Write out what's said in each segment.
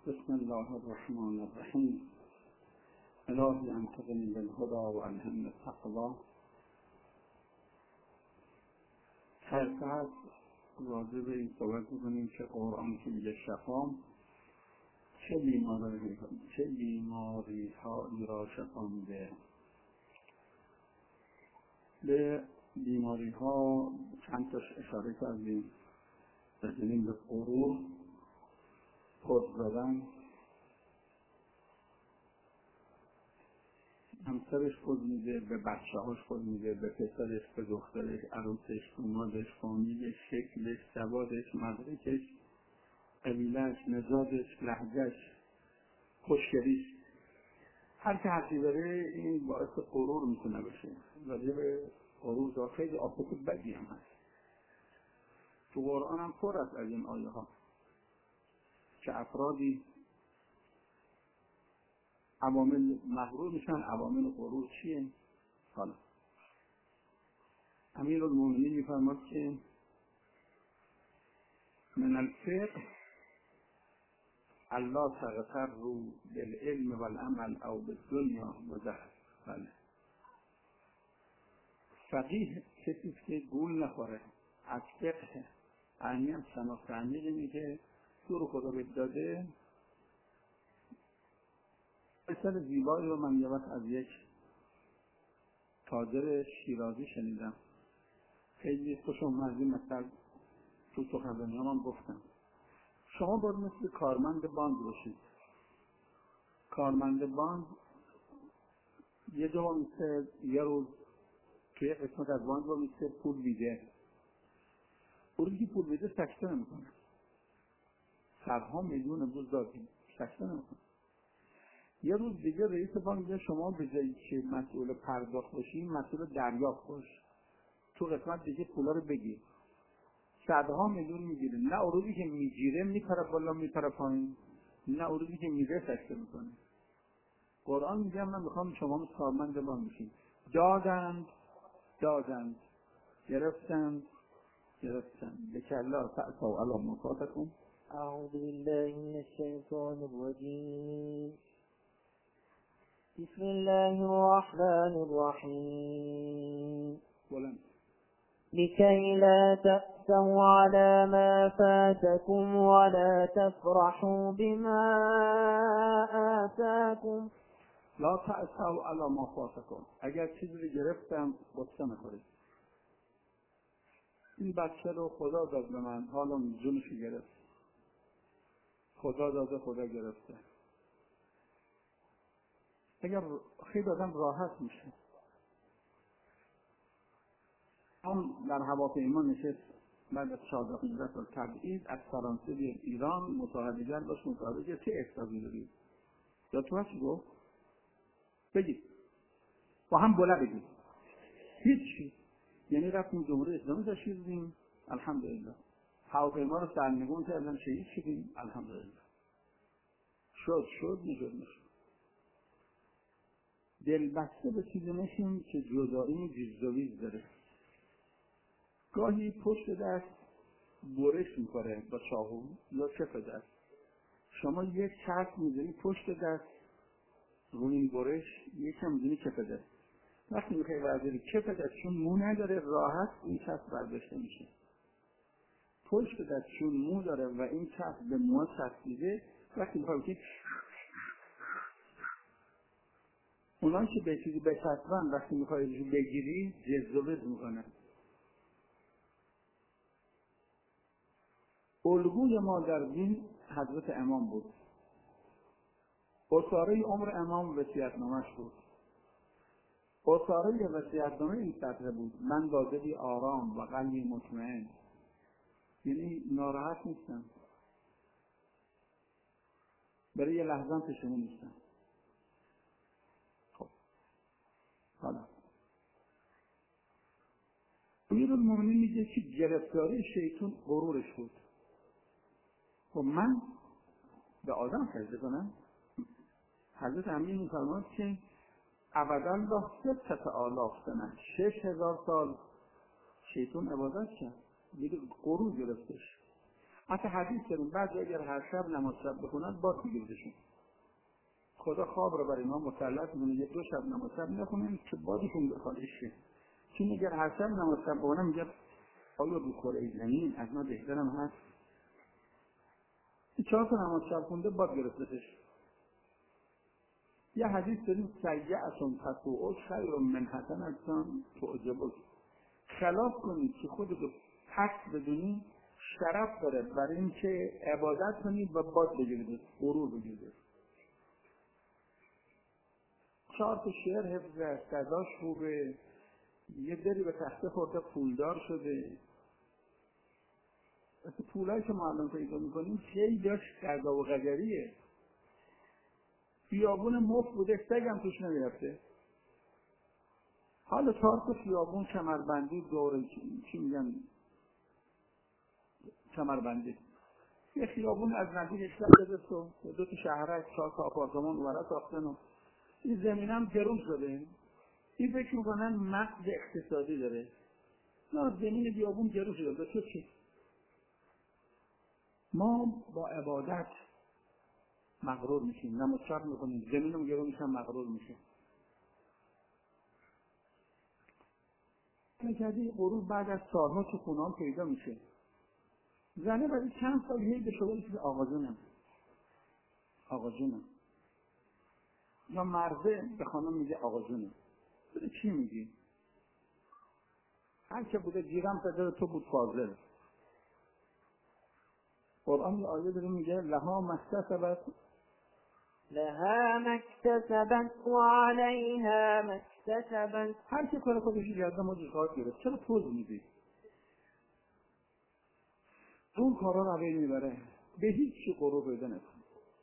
بسم الله الرحمن الرحیم. الهی انطقنی بالهدی و الهمنی التقوی. خیلی راجع به این صحبت بکنیم که قرآن که میگه شفا چه بیماری هایی را شفا میده. به بیماری ها چند تاش اشاره کردیم. بزنیم به غرور، خود زدن، همسرش خود میده، به بچه هاش خود میده، به پسرش، به دخترش، عروسش، دومادش، فامیلش، شکلش، سوادش، مدرکش، قبیلش، نژادش، لهجهش، خوشگلیش، هر که حقی داره این باعث غرور میتونه بشه. راجع به غرور دا خیلی آفت بدی هم هست. تو قرآن هم پر است از این آیه ها که افرادی عوامل مغرور میشن. عوامل غرور چیه؟ حالا امیرالمومنین میفرماد که من الفقه الله تغفر رو بالعلم والعمل او بالدنیا و ذهب. بله، فقیه کسی که گول نخوره از فقه، یعنی هم شناخت عمیق اینه که دور خدا بهت داده. مثل زیبایی رو من یه وقت از یک تاجر شیرازی شنیدم، خیلی خوش اومد. مثلا تو سخنرانی هم گفتم شما باید مثل کارمند بانک باشید. کارمند بانک یه جا مثل یه روز توی قسمت از بانک با مثل پول بیده، اون که پول بیده سکته نمیکنه. صدها میلیون بوز دادیم، سکته نمیکنه. یه روز دیگه رئیس بانک میگه شما به جایی که مسئول پرداخت باشی مسئول دریافت باش، تو قسمت دیگه پولا رو بگیر. صدها میلیون میگیره، نه اروزی که میگیره میپره بالا میپره پایین، نه اروزی که میگیره سکته میکنه. قرآن میگه من میخوام شما مثل کارمند بانک بشید. دادند گرفتند لکلا تأسوا علی ما فاتکم. اعوذ بالله من الشیطان الرجیم. بسم الله الرحمن الرحیم. لكي لا تأسوا على ما فاتكم ولا تفرحوا بما آتاكم. لا تأسوا على ما فاتكم. اگر چیزی گرفتم غصه نخورید. این بچه رو خدا داد به من، حالا جونش گرفت. خدا داده، خدا گرفته. اگر خیلی آدم راحت میشه. هم در هواپیما نشست بعد از 14 سال تبعید از فرانسه به ایران، مصاحبه‌گر باش مصاحبه چه احساسی دارید؟ یا تو چی گفت؟ بگید. با هم بلند بگید. هیچی. یعنی رفتیم جمهوری اسلامی تشکیل دادیم، الحمدلله. هواپیما رو سرنگون کردن، شهید شدیم، الحمدلله. شد نشد. دلبسته به چیزی نشیم که جدایی جزویز داره. گاهی پشت دست برش میکنه با چاقو یا کف دست. شما یک چرخ میزنی پشت دست روی این برش، یکم میزنی کف دست. وقتی میخوای برداری کف دست چون مو نداره راحت این چرخ برداشته میشه. پشت دست چون مو داره و این چرخ به مو چسبیده، وقتی میخوای بکنی اونایی که به چیزی بچسبن وقتی میخوای بگیری جذبت میکنه. الگوی ما در دین حضرت امام بود. اصاره عمر امام وصیت‌نامه‌اش بود. اصاره وصیت‌نامه این سطح بود: من با دلی آرام و قلبی مطمئن، یعنی ناراحت نیستم، برای یه لحظه پشیمون نیستم. خب حالا امیرالمومنین میگه که گرفتاری شیطان غرورش بود. خب من به آدم سجده کنم؟ حضرت امیر می‌فرماد که ابدالله 6000 سنه 6000 سال شیطان عبادت کرد، دیگه غرور گرفتش. حتی حدیث داریم بعضی اگر هر شب نماز شب بخونن باد میگیردشون. خدا خواب رو برای ما مسلط می‌کنه یه 2 شب نماز شب نخونن که بادشون بخواد شه. چون اگر هر شب نماز شب بخونن میگه آیا رو کره زمین از ما بهترم هست؟ این 4 تا نماز شب خونده باد گرفتش. یه حدیث داریم سیئةٌ تطوع خیر من حسنةٌ تعجبک. خلاف کنید که خودتو پس بدونی شرف داره برای اینکه عبادت کنید و باد بگیرید، غرور بگیرید. 4 تا شعر حفظه، صداش خوبه، یه دری به تخته خورده پولدار شده. مثل پولایی که ما الان پیدا میکنیم خیلی داشت قضا و قدریه. خیابون مفت بوده، سگم توش نمیرفته. حالا 4 تا خیابون کمربندی دوره چی میگن کمربندی. یه خیابون از نزدیک اشتر بده و 2 تا شهرک 4 تا آپارتمان اونورا ساختن و این زمینم گرون شده. این فکر میکنن مقصد اقتصادی داره. نه زمین خیابون گرون شده. تو چی؟ ما با عبادت مغرور میشیم، نماز شب میکنیم، زمینم گرون میشن مغرور میشیم. نکردی غرور بعد از سالها تو خونه‌ها پیدا میشه. زنه بعد چند سال هی به شغلی که آقا جونم یا مرده به خانم میگه آقا جونم. بده چی میگی؟ هر که بوده گیرم پدر تو بود فاضل. قرآن یه آیه داره میگه لها مکتسبت و علیها مکتسبت. هر که کار خودشی کرده ما جزخواهد گرفت. چرا پوز میدی؟ اون کارا رو عویل میبره. به هیچ چی غرور پیدا نکن.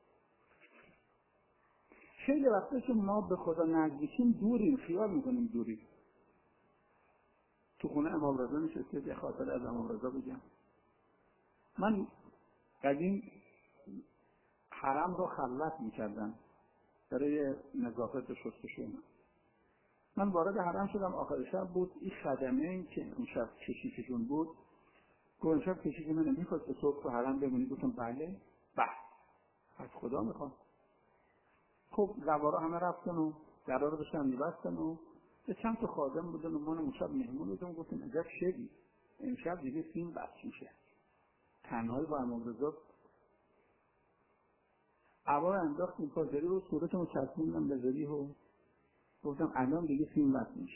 خیلی وقتا که ما به خدا نزدیکیم دوریم، خیال میکنیم دوریم. تو خونه امام رضا نشسته، یه خاطر از امام رضا بگم. من قدیم حرم رو خلوت میکردم برای نظافت و شستشوی من وارد حرم شدم. آخر شب بود. این خدمه که اون شب کشیششون بود گفت شب کشیش من نمیخواد که صبح تو حرم بمونی. گفتم بله. از خدا میخوام. خب زوارا همه رفتن و درا رو داشتن میبستن و به چند تا خادم بودن و من اون شب مهمون بودم. گفتم عجب شبی امشب دیگه فیلم بس میشه. تنهایی با امام رضا عبا انداختیم پازری و صورتمو چسبوندم به زریح و گفتم الان دیگه فیلم بس میشه.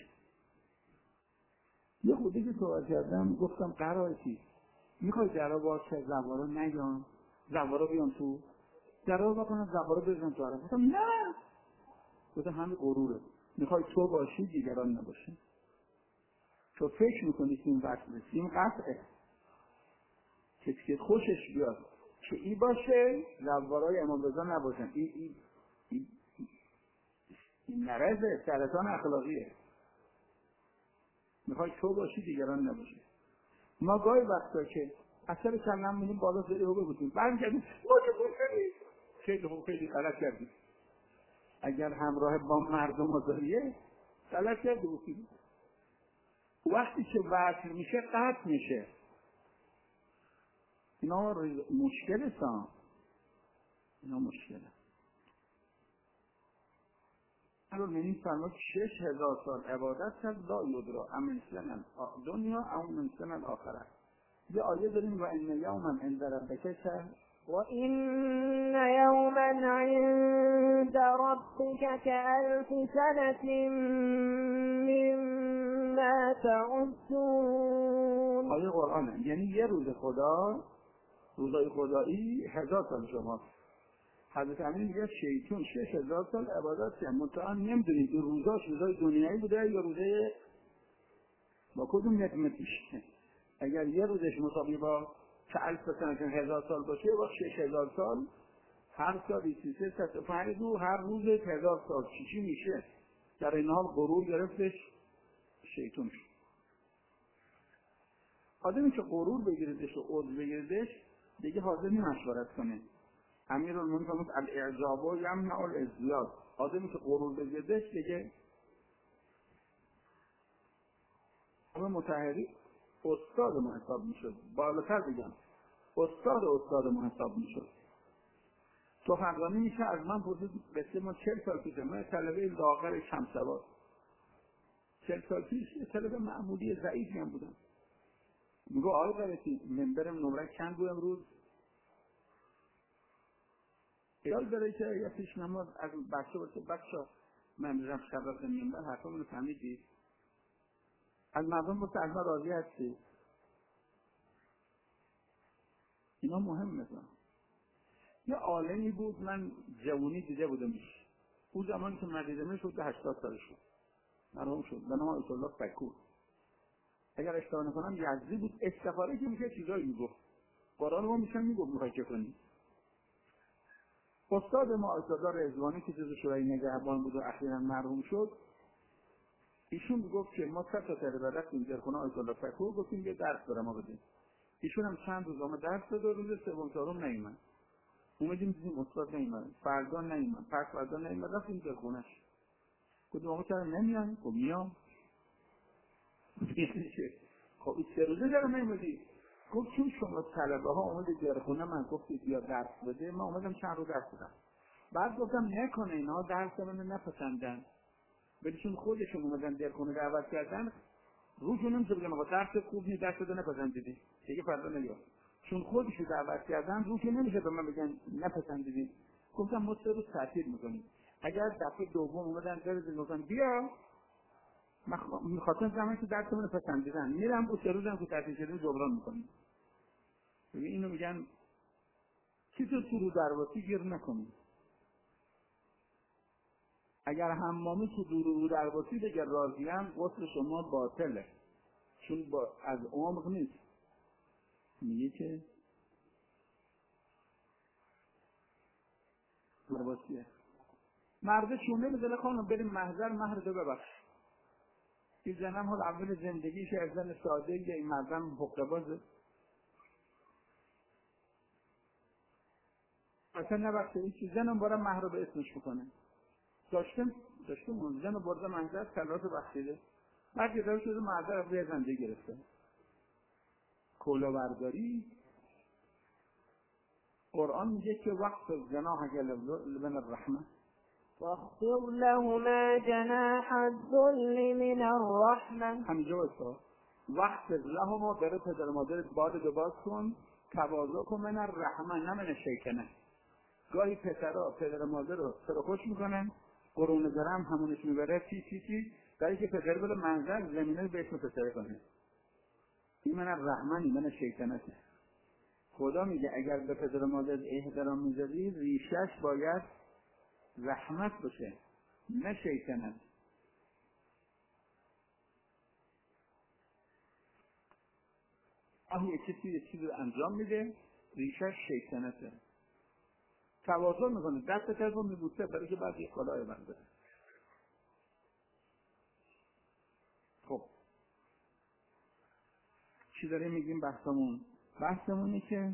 یه خودی که صحبت کردم گفتم قرارتی میخوای درا باز که زوارا نیان زوارا بیان تو درا بکنم زوارا بزن تو حرم. گفتم نه. گفتم همین غروره. میخوای تو باشی دیگران نباشی. تو فکر میکنی فیلم بس میشه. فیلم قطعه کسی که خوشش بیاد که ای باشه زوارای امام رضا نباشن. این مرضه، سرطان اخلاقیه. میخوای تو باشی دیگران نباشی. ما گاهی وقتا که اثر کلم میدیم بالا سری رو بگوتیم برمیگردیم خیلی خوب خیلی غلط کردیم. اگر همراه با مردم آزاریه غلط کرده بودیم. وقتی که وصل میشه قطع میشه. اینا مشکل هستن. اینا مشکله. اگر منیم فرمود 6000 سال عبادت کرد لا یدرا امنسلن دنیا او منسلن الاخره. یه آیه داریم و این یوما عند ربک وَإِنَّ يَوْمًا عِندَ رَبِّكَ كَأَلْفِ سَنَةٍ مِّمَّا تَعُدُّونَ. آیه قرآنه. یعنی یه روز خدا، روزای خدایی 1000 سال شماست. حضرت امین میگه شیطان 6000 سال عبادت کرد. منتها نمیدونید این روزاش روزای دنیایی بوده یا روزای با کدوم نعمت میشه. اگر یه روزش مساوی با الف سال 1000 سال باشه با 6000 سال هر سال 365 روز هر روز 1000 سال چی میشه؟ در این حال غرور گرفتش شیطان شد. آدمی که غرور بگیردش و عجب بگیردش دیگه حاضر نیست مشورت کنه. امیرالمومنین فرمود الاعجاب یمنع الازدیاد. آدمی که غرور بگیردش دیگه همه مطهری استاد ما حساب میشد. بالاتر بگم استاد ما حساب میشد. سخنرانی میشه از من پرسید قصه ما 40 سال پیشه، من طلبه لاغر شمسوار 40 سال پیش یه طلبه معمولی ضعیفی هم بودم. میگو آقای قرطی منبرم نمره چند بود امروز؟ خیال داره که یا پیش نماز از بچه باشه بچه من میرم شب رفتم منبر حرفا منو فهمیدی؟ از مردم باشه از ما راضی هستی؟ اینا مهمه. یه عالمی بود من جوانی دیده بودمش. اون زمانی که من دیدمش بود 80 سالش بود. مرحوم شد. به نام آیت الله فکور. اگر اشتباه نکنم یزدی بود. استفاده که میشه چیزایی میگفت. قرآن ما میشن میگفت میخوای چه کنی. استاد ما آیت الله رضوانی که جزو شورای نگهبان بود و اخیراً مرحوم شد. ایشون گفت که ما 3 تا طالب رفتیم در خونه آیت الله فکور گفتیم یه درس برام بدید. ایشون هم چند روز ما درس داد و روز سوم چهارم نیومد. اومدیم دیدیم استاد نیومد. فردا نیومد. پس فردا نیومد رفتیم در خونه‌اش. گفتم آقا چرا نمیان؟ خب میام. خب این 3 روزه چرا نمیدی؟ گفت چون شما طلبه ها اومدید در خونه من گفتید بیا درس بده، من اومدم چند روز درس بدم. بعد گفتم نکنه اینا درس منو نپسندن. ولی چون خودشون اومدن در خونه دعوت کردن، روشون نمیشه بگم آقا درس خوب نیست، درس رو نپسندیدی. دیگه فردا نمیام. چون خودشون دعوت کردن روشون نمیشه به من بگن نپسندیدی. گفتم ما 3 روز تعطیل میکنیم. اگر دفعه دوم اومدن درس گفتن بیا میخواستم زمانی که درس منو پسندیدن میرم اون 3 روزم که تعطیل شده جبران میکنیم. ببین اینو میگن چیزو تو رو درواسی گیر نکنیم. اگر حمامی تو رو درواسی بگه راضیم غسل شما باطله، چون از عمق نیست. میگه که درواسیه. مرد چونه بزنه خانم بریم محضر مهر رو ببخش. این زنم حال اول زندگیش از زن ساده یه این مردم حقه بازه. اصلا نبخشه این چیز زنم بارم مهر رو به اسمش بکنه. داشتم اون زن رو برده محضر کلاس رو بخشیده. بعد یه داره شده محضر رو به زنده گرفته. کولا برداری قرآن میگه که وقت جناح لبن الرحمه واخفض لهما جناح الذل من الرحمه. همینجا بسا وقت لهما برای پدر مادر باد دو باز کن تواضع کن من الرحمه نه من شیطنه. گاهی پدر مادر رو سرخوش میکنن قرون درم همونش میبره چی برای که پدر بله منظر زمینه به اسم پسره کنه. این من الرحمنی من شیطنه. خدا میگه اگر به پدر مادر احترام میذاری ریشش باید رحمت باشه نه شیطنت. یه چیزی رو انجام میده ریشش شیطنته. تواضع میکنه دست رو میبوسه برای که بعد یه کلاه بنده. خب چی داریم میگیم بحثمونی که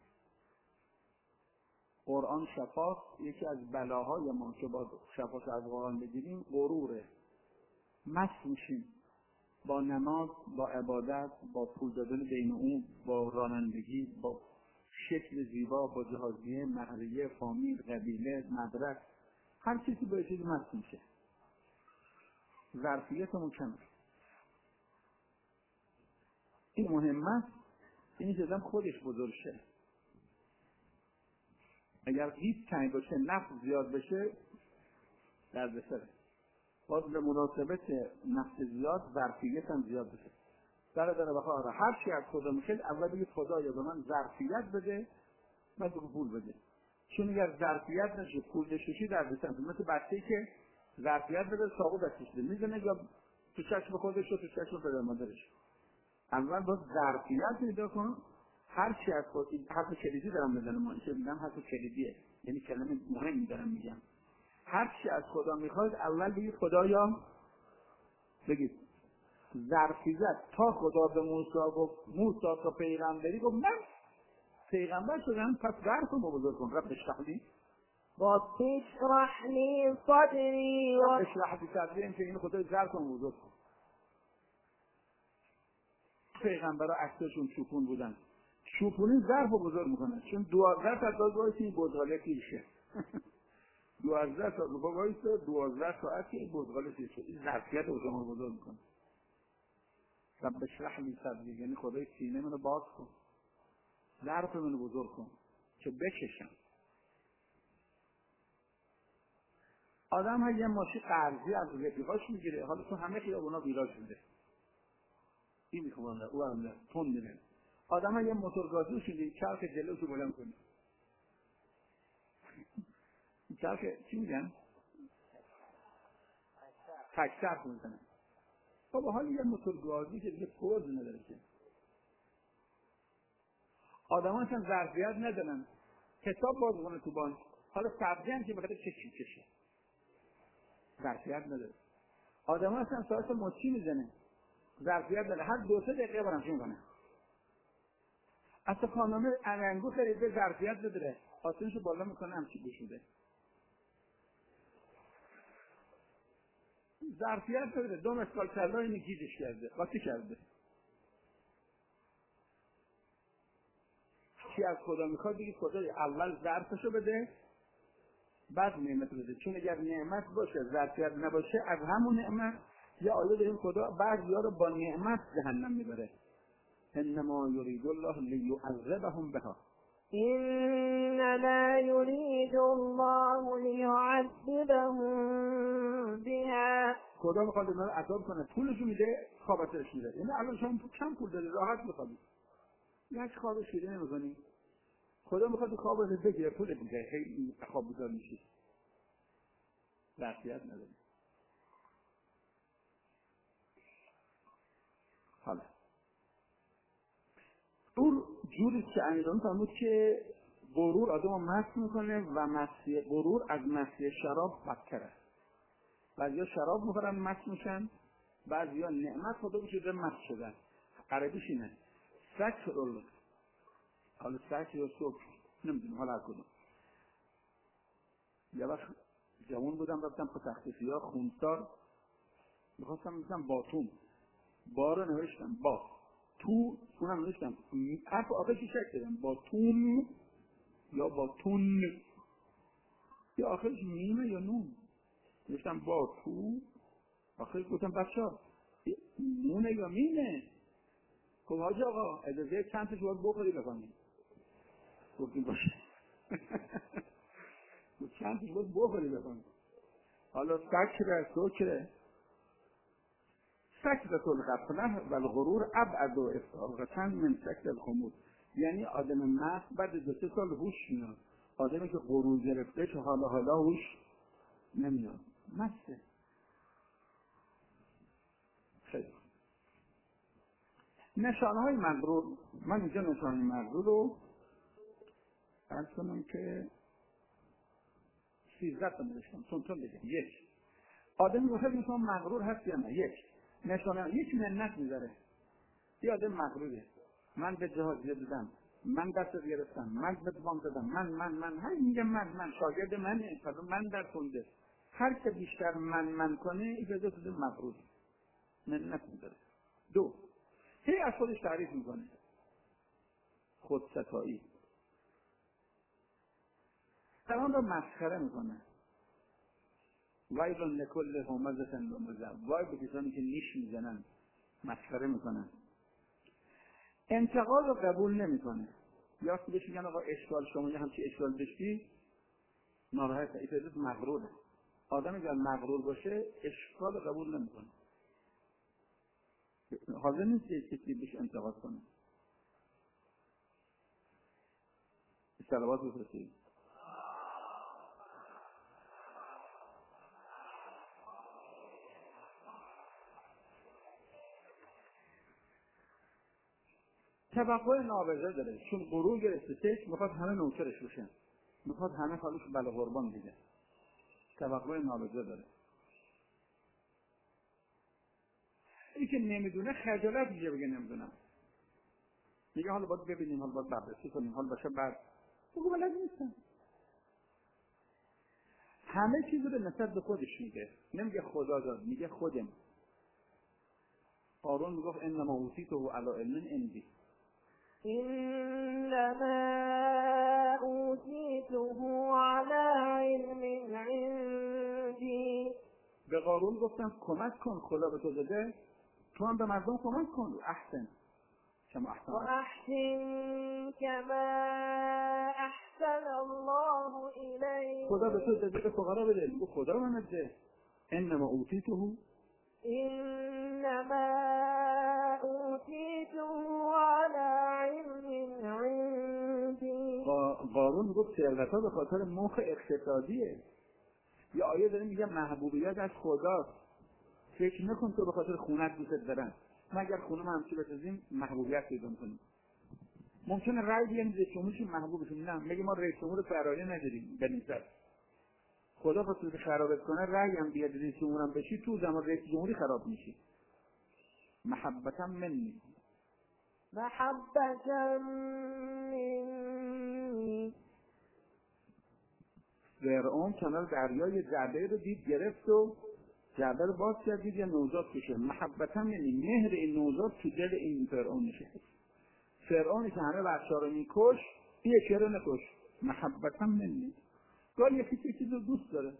قرآن شفاست. یکی از بلاهای ما که با شفاست از قرآن بگیریم غروره. مست میشیم با نماز، با عبادت، با پول دادن بین اون، با رانندگی، با شکل زیبا، با جهازیه، مهریه، فامیل، قبیله، مدرک، هر چیزی با چیزی مست میشه. ظرفیتمون کمه. این مهمه. این که خودش بزرگ شه. اگر هیچ تنگ باشه نفس زیاد بشه دردسره. باز به مناسبت نفس زیاد ظرفیت هم زیاد بشه. در بخواه هر چی از خدا میخواد اول بگید خدایا به من ظرفیت بده بعد به پول بده. چون اگر ظرفیت نشه پول نشوشی دردسره. مثل بچه‌ای که ظرفیت بده ساقو دستش بده میزنه یا تو چشم خودش و تو چشم پدر مادرش. اول باید ظرفیت پیدا کن. هر چی از خود حرف کلیدی دارم بزنم ما اینکه میگم حرف کلیدیه یعنی کلمه مهمی دارم میگم. هر چی از خدا میخواید اول بگید خدایا بگید ظرفیت. تا خدا به موسی گفت موسی تا پیغمبری گفت من پیغمبر شدم پس ظرفمو بزرگ کن. رب اشرح لی صدری اشرح لی صدری این که این خدای ظرفمو بزرگ کن. پیغمبرها عکسشون شکون بودن. چوپونی ظرف رو بزرگ میکنه، چون 12 ساعت باز وایسی این بزغاله پیشه 12 ساعت رو وایسه 12 ساعت این بزغاله پیشه، این ظرفیت رو شما بزرگ میکنه. رب اشرح لی صدری، یعنی خدای سینه منو باز کن، ظرف منو بزرگ کن که بکشم. آدم ها یه ماشین قرضی از رفیقاش میگیره، حالا تو همه خیابونا ویراج میده، این میخوانه او هم تون میره. آدم ها یه موتور گازی شده، چرخ جلوشو بلند کنه، چرخ چی میگن؟ تکچرخ میزنه. بابا حالا یه موتور گازی که دیگه پوز نداره که. آدم ها اصلا ظرفیت ندارن حساب باز کنه تو بانک، حالا سبزی هم که بخاطر چشی کشه ظرفیت نداره. آدم ها اصلا ساعت مچی میزنه ظرفیت نداره، هر 2-3 دقیقه برامش میکنه. اصلا خانمه انگو خریده ظرفیت نداره، آسانشو بالا میکنه همچی بشوده، ظرفیت نداره. 2 مسکال کلا اینو گیجش کرده، قاطی کرده. چی از خدا میخواد؟ بگید خدای اول ظرفشو بده بعد نعمت بده، چون اگر نعمت باشه ظرفیت نباشه از همون نعمت یا آیه داریم خدا بعضیا رو با نعمت جهنم میبره. انما یرید الله لیعذبهم بها، إنما يريد الله ليعذبهم بها. خدا میخواد اونا رو عذاب کنه، پولشو میده خوابتش میده. یعنی الان شما کم پول داری راحت میخوابی، یک خواب شیرین نمیکنی، خدا میخواد خواب رو بگیره پول میده، خیلی خواب بیدار میشی، ظرفیت نداری. حالا اون جوری که امیران فرمود که غرور آدم رو مست میکنه و مستی غرور از مستی شراب بدتره. بعضیا شراب میخورن مست میشن، بعضیا نعمت خدا بشده مست شدن. عربیش اینه سکر الله، حالا سکر یا سکر نمیدونم، حالا هر کدوم. یه وقت جوان بودم رفتم په تخصیصی ها خونسار، میخواستم میگم باتون با رو نوشتم با تو، اونم نوشتم حرف آخرشی شک دادم باتون یا باتون، یا آخرش میمه یا نون، نوشتم با تو، آخرش گفتم بچه ها نونه یا میمه. خب حاج آقا اجازه چند تش باید بخوری بکنیم، گفتیم باشه چند تش باید بخوری بکنیم. حالا سکره سکره سکرة الغفله و الغرور ابعد افتاقة من سکر الخمور، یعنی آدم مست بعد 2-3 سال هوش میاد، آدمی که غرور گرفته که حالا هوش نمیاد، مسته. خیلی نشانه های مغرور، من اینجا نشانه مغرور رو عرض کنم که 13 تا نوشتم تون بگم. 1 آدمی بخیر میشون مغرور هست یا نه. 1 نشانه، یک منت میذاره، یه آدم مغروره، من به جهازیه دادم، من دست گرفتم، من به دوام دادم، من هر میگه من شاگرد منه، من در خونده. هر که بیشتر من کنه اجازه بده مغرور، منت میذاره. 2 هی از خودش تعریف میکنه، خودستایی، دران رو مسخره میکنه. ویل لکل همزة لمزة، وای به کسانی که نیش میزنن، مسخره میکنن. انتقاد رو قبول نمیکنه، یا خودش میگن آقا اشکال شما یه همچی اشکال داشتی ناراحت، ایتادت مغروره. آدم اگر مغرور باشه اشکال رو قبول نمیکنه، حاضر نیست کسی بهش انتقاد کنه. صلوات بفرستید. توقع نابغه داره، چون غرور گرفته تش میخواد همه نوکرش بشن، میخواد همه خالش بله قربان دیگه. توقع نابغه داره. این که نمیدونه خجالت میگه بگه نمیدونم، میگه حالا باید ببینیم، حالا باید بررسی کنیم، حالا باشه بعد بگو بلد نیستم. همه چیز رو نسبت به خودش میگه، نمیگه خدا داد، میگه خودم. قارون میگفت انما اوتیته علی علم عندی، إنما أوتيته على علم عندي. به قارون گفتن کمک کن، خدا به تو داده، تو هم به مردم کمک کن. احسن کما احسن، و احسن کما احسن الله الیک. خدا به تو داده به فقرا بده. بگو خدا به من داده. انما اوتیته على علم عندی. قارون گفت ثروت‌ها به خاطر موخ اقتصادیه. یه آیه داره میگه محبوبیت از خداست. فکر نکن تو به خاطر خونت دوست دارن، مگر خونه همچی بسازیم محبوبیت پیدا کنیم. ممکنه رأی بیاریم رئیس جمهورش محبوبشون، نه میگه ما رئیس جمهور فراری نداریم به نسبت خدا خواست خرابت کنه، رأی هم بیاد رئیس جمهورم بشی، تو زمان رئیس جمهوری خراب میشی. محبتا منی، محبتا منی. فرعون کنار دریای جعبه رو دید، گرفت و جعبه رو باز کرد، دید یه نوزاد توشه. محبتا منی، مهر این نوزاد تو دل این فرعون نشست. فرعونی که همه بچه‌ها رو میکش، یکی رو نکش. محبتا منی. گاهی یکی چیزی رو دوست داره،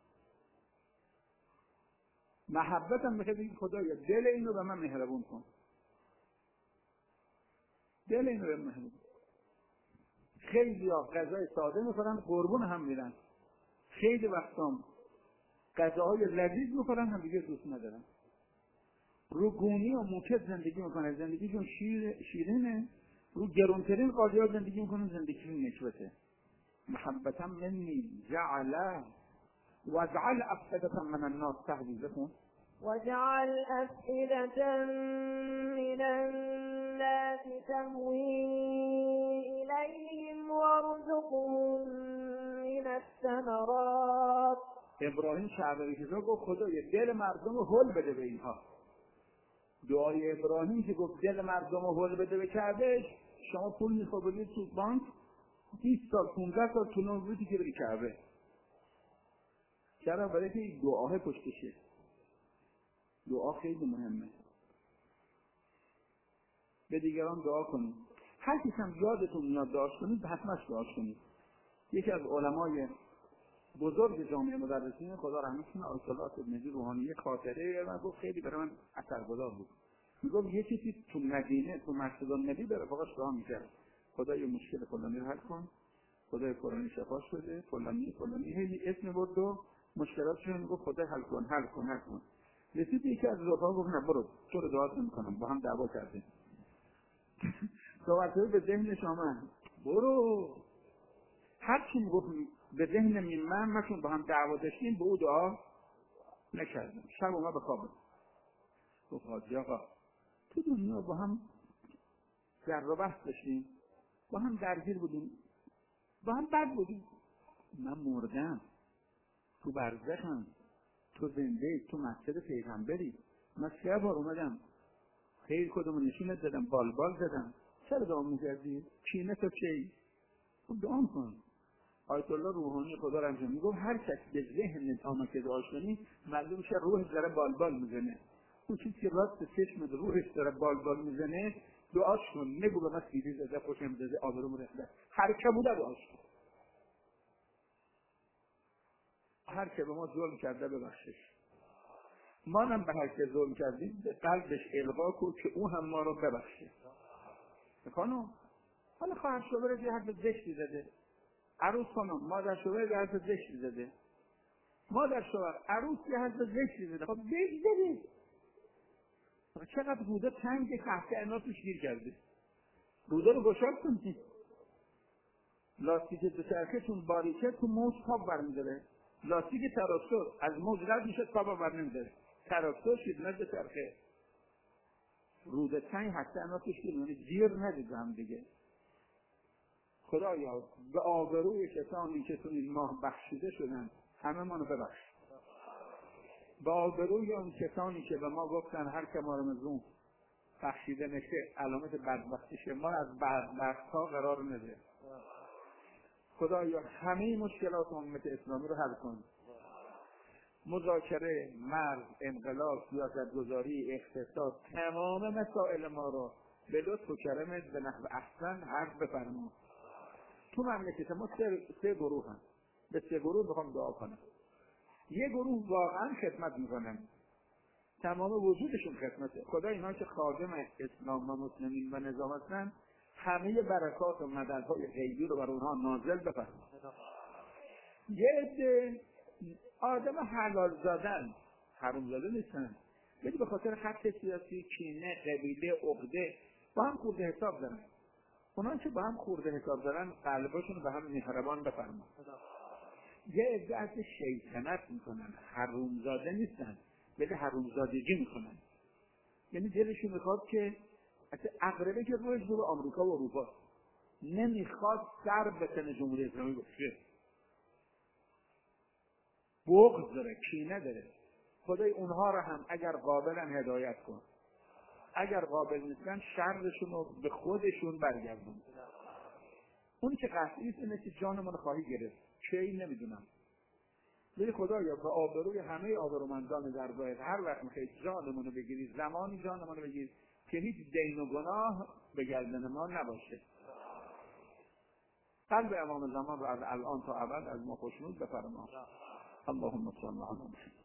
محبت هم میخواد بگی خدایا دل این رو به من مهربون کن، دل این رو به من مهربون. خیلی ها غذای ساده میخورن قربون هم میرن، خیلی وقتا غذاهای لذیذ میخورن هم دیگه دوست ندارن. رو گونی و موکت زندگی میکنن، زندگیشون شیرینه. رو گرونترین قاضی ها زندگی میکنن، زندگیشون نکبته. محبتا منی جعله وجعل افئدة من الناس تهوی، بخون وجعل أفئدة من الناس تهوي إليهم وارزقهم من الثمرات. ابراهیم شعبه کشا گفت خدایا دل مردم رو هل بده به اینها. دعای ابراهیم که گفت دل مردم رو هل بده به کعبه، شما پول میخوابید تو بانک 20 سال 15 سال طول عمری که بری کعبه. چرا؟ برای که دعاه پشتشه. دعا خیلی مهمه. به دیگران دعا کنید. هر کس هم یادتون میاد دعا کنید، حتما دعا کنید. یکی از علمای بزرگ جامعه مدرسین خدا رحمتش کنه، آیت الله ابن روحانی، خاطره من گفت خیلی برای من اثرگذار بود. میگفت یه چیزی تو مدینه تو مسجد النبی به رفقاش دعا میکرد، خدا یه مشکل فلانی رو حل کن، خدای فلانی شفاش بده، فلانی هی اسم برد و مشکلاتشون گفت خدا حل کن. رسید یکی از رفقا گفت نه برو تو رو دعا نمی‌کنم، با هم دعوا کردیم. صحبت به ذهنش آمد، برو هر چی میگفت به ذهن من چون با هم دعوا داشتیم به او دعا نکردم. شب اومد به خواب گفت حاجی آقا تو دنیا با هم در و بحث داشتیم، با هم درگیر بودیم، با هم بد بودیم، من مردم، تو برزخم، تو زنده، تو مسجد پیغمبری، من 3 بار اومدم خیر کدومو نشونت دادم، بال زدم، چرا دعا میکردی؟ کینه تو چی؟ خب دعا کن. آیت الله روحانی خدا رحمتش میگفت هر کس به ذهن آمد که دعا کنی معلوم میشه روحش داره بال میزنه. اون چیزی که راست چشم روحش داره بال میزنه دعاش کن، نگو به من سیدی زده، خوشم زده، آبروم ریخته، هر که بوده دعاش کن. هر که به ما ظلم کرده ببخشش، ما هم به هر که ظلم کردیم به قلبش القا کن که او هم ما رو ببخشه. خانم حالا خواهر شوهرت یه حرف زشتی زده، عروس خانم مادر شوهر یه حرف زشتی زده، مادر شوهر عروس یه حرف زشتی زده، خب بگذارید. چقدر روده تنگ تحت اناتش گیر کرده، روده رو گشاد کنید. لاستیک دوچرخه‌تون باریکه تو موج تاب برمی‌داره، لاستیک تراکتور از موج رد میشه تاب برنمی‌داره، تراکتور شیدنه دوچرخه روده تنگ تحت اناتش گیر ندید هم دیگه. خدایا به آبروی کسانی که تو این ماه بخشیده شدن همه ما رو ببخش. به آبروی اون کسانی که به ما گفتن هر که ما رو مظلوم بخشیده نشه علامت بدبختیشه، ما از بدبخت‌ها قرار نده. خدایا همه مشکلات امت اسلامی رو حل کن. مذاکره، مرز، انقلاب، سیاستگذاری، اقتصاد، تمام مسائل ما رو به لطف و کرمت به نحو احسن حرف بفرما. تو مملکت ما سه گروه هم. به سه گروه بخوام دعا کنم. یه گروه واقعا خدمت میکنن، تمام وجودشون خدمته. خدا اینا که خادم اسلام و مسلمین و نظام هستن همه برکات و مددهای غیبی رو برای اونها نازل بفرما. یه عده آدم حلال زادن، حروم زاده نیستن، ولی به خاطر خط سیاسی، کینه، قبیله، عقده با هم خورده حساب دارن. اونا که با هم خورده حساب دارن قلبشون به هم مهربان بفرما. یه عده از شیطنت میکنن، حروم زاده نیستن ولی حروم زادگی میکنن. یعنی دلشون میخواد که عقربه که روش رو آمریکا و اروپا نمیخواد سر بکنه جمهوری اسلامی باشه، بغض داره، کینه داره. خدای اونها را هم اگر قابلن هدایت کن، اگر قابل نیستن شرشون رو به خودشون برگردون. اون که قطعیست اینه که جانمون خواهی گرفت، کی نمیدونم، ولی خدایا به آبروی همه آبرومندان درگاهت هر وقت میخوای جانمون رو بگیری، زمانی جانمون رو بگیر که هیچ دین و گناه به گردن ما نباشه. قلب امام زمان رو از الان تا ابد از ما خوشنود بفرما. اللهم صل علی محمد.